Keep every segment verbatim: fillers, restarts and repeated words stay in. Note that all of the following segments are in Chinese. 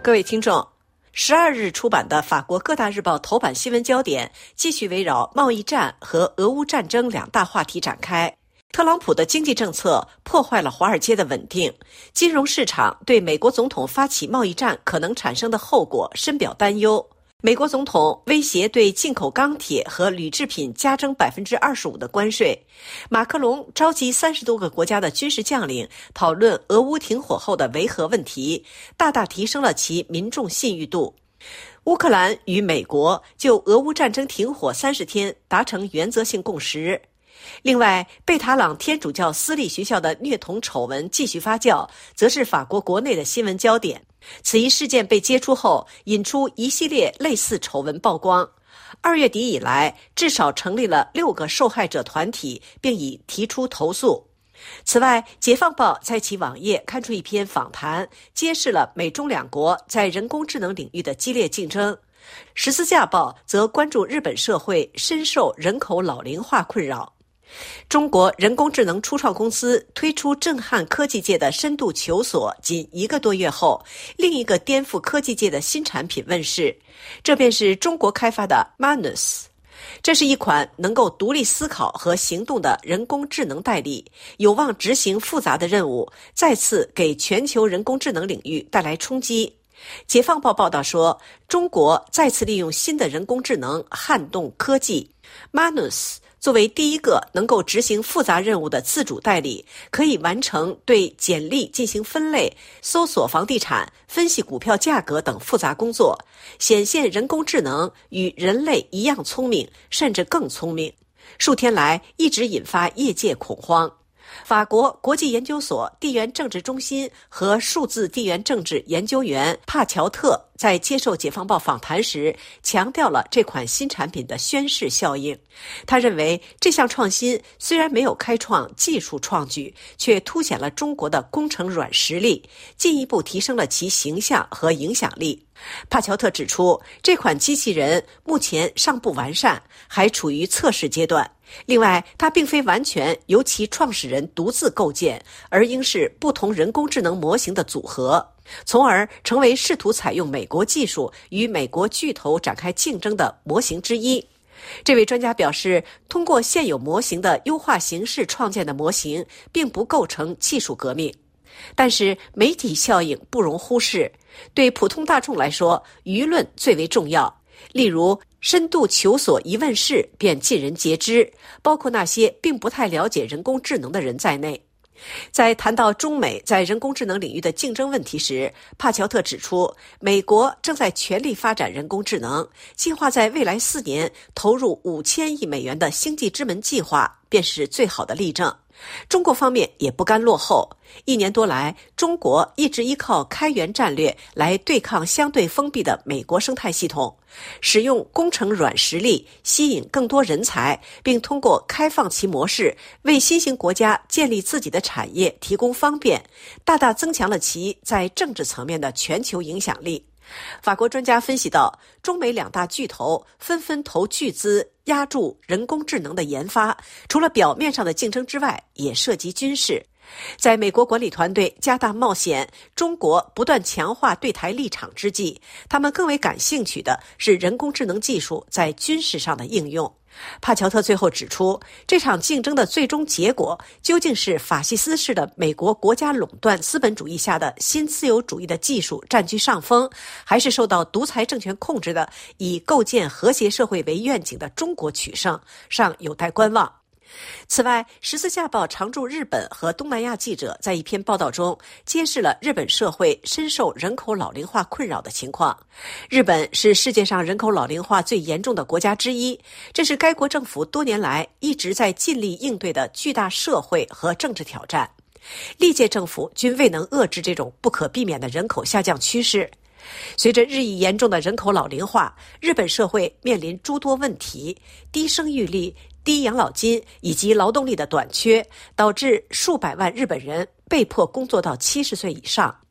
各位听众，十二日出版的法国各大日报头版新闻焦点继续围绕贸易战和俄乌战争两大话题展开。特朗普的经济政策破坏了华尔街的稳定，金融市场对美国总统发起贸易战可能产生的后果深表担忧。美国总统威胁对进口钢铁和铝制品加征 百分之二十五 的关税。马克龙召集三十多个国家的军事将领讨论俄乌停火后的维和问题，大大提升了其民众信誉度。乌克兰与美国就俄乌战争停火三十天达成原则性共识。另外，贝塔朗天主教私立学校的虐童丑闻继续发酵，则是法国国内的新闻焦点。此一事件被揭出后，引出一系列类似丑闻曝光。二月底以来，至少成立了六个受害者团体，并已提出投诉。此外，《解放报》在其网页刊出一篇访谈，揭示了美中两国在人工智能领域的激烈竞争。《十字架报》则关注日本社会深受人口老龄化困扰。中国人工智能初创公司推出震撼科技界的深度求索，仅一个多月后，另一个颠覆科技界的新产品问世，这便是中国开发的 Manus。 这是一款能够独立思考和行动的人工智能代理，有望执行复杂的任务，再次给全球人工智能领域带来冲击。解放报报道说，中国再次利用新的人工智能撼动科技。 Manus作为第一个能够执行复杂任务的自主代理，可以完成对简历进行分类、搜索房地产、分析股票价格等复杂工作，显现人工智能与人类一样聪明，甚至更聪明。数天来一直引发业界恐慌。法国国际研究所地缘政治中心和数字地缘政治研究员帕乔特在接受解放报访谈时强调了这款新产品的宣示效应。他认为这项创新虽然没有开创技术创举，却凸显了中国的工程软实力，进一步提升了其形象和影响力。帕乔特指出，这款机器人目前尚不完善，还处于测试阶段。另外，它并非完全由其创始人独自构建，而应是不同人工智能模型的组合，从而成为试图采用美国技术与美国巨头展开竞争的模型之一。这位专家表示，通过现有模型的优化形式创建的模型并不构成技术革命。但是媒体效应不容忽视，对普通大众来说，舆论最为重要。例如，深度求索一问世便尽人皆知，包括那些并不太了解人工智能的人在内。在谈到中美在人工智能领域的竞争问题时，帕乔特指出，美国正在全力发展人工智能，计划在未来四年投入五千亿美元的星际之门计划，便是最好的例证。中国方面也不甘落后，一年多来，中国一直依靠开源战略来对抗相对封闭的美国生态系统，使用工程软实力吸引更多人才，并通过开放其模式为新兴国家建立自己的产业提供方便，大大增强了其在政治层面的全球影响力。法国专家分析到，中美两大巨头纷纷投巨资压住人工智能的研发，除了表面上的竞争之外，也涉及军事。在美国管理团队加大冒险，中国不断强化对台立场之际，他们更为感兴趣的是人工智能技术在军事上的应用。帕乔特最后指出，这场竞争的最终结果究竟是法西斯式的美国国家垄断资本主义下的新自由主义的技术占据上风，还是受到独裁政权控制的以构建和谐社会为愿景的中国取胜，尚有待观望。此外，十字架报常驻日本和东南亚记者在一篇报道中揭示了日本社会深受人口老龄化困扰的情况。日本是世界上人口老龄化最严重的国家之一，这是该国政府多年来一直在尽力应对的巨大社会和政治挑战。历届政府均未能遏制这种不可避免的人口下降趋势。随着日益严重的人口老龄化，日本社会面临诸多问题，低生育率、低养老金以及劳动力的短缺，导致数百万日本人被迫工作到七十岁以上。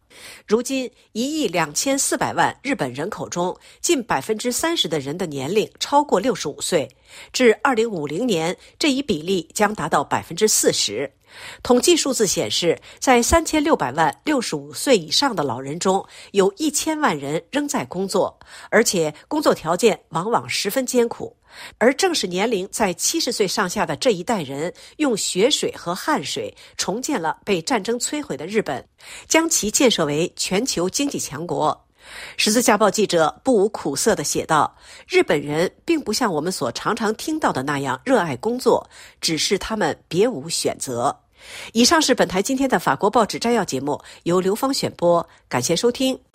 如今，一亿两千四百万日本人口中，近百分之三十的人的年龄超过六十五岁，至二零五零年，这一比例将达到百分之四十。统计数字显示，在三千六百万六十五岁以上的老人中，有一千万人仍在工作，而且工作条件往往十分艰苦。而正是年龄在七十岁上下的这一代人，用血水和汗水重建了被战争摧毁的日本，将其建设为全球经济强国。十字架报记者不无苦涩地写道，日本人并不像我们所常常听到的那样热爱工作，只是他们别无选择。以上是本台今天的法国报纸摘要节目，由刘芳选播，感谢收听。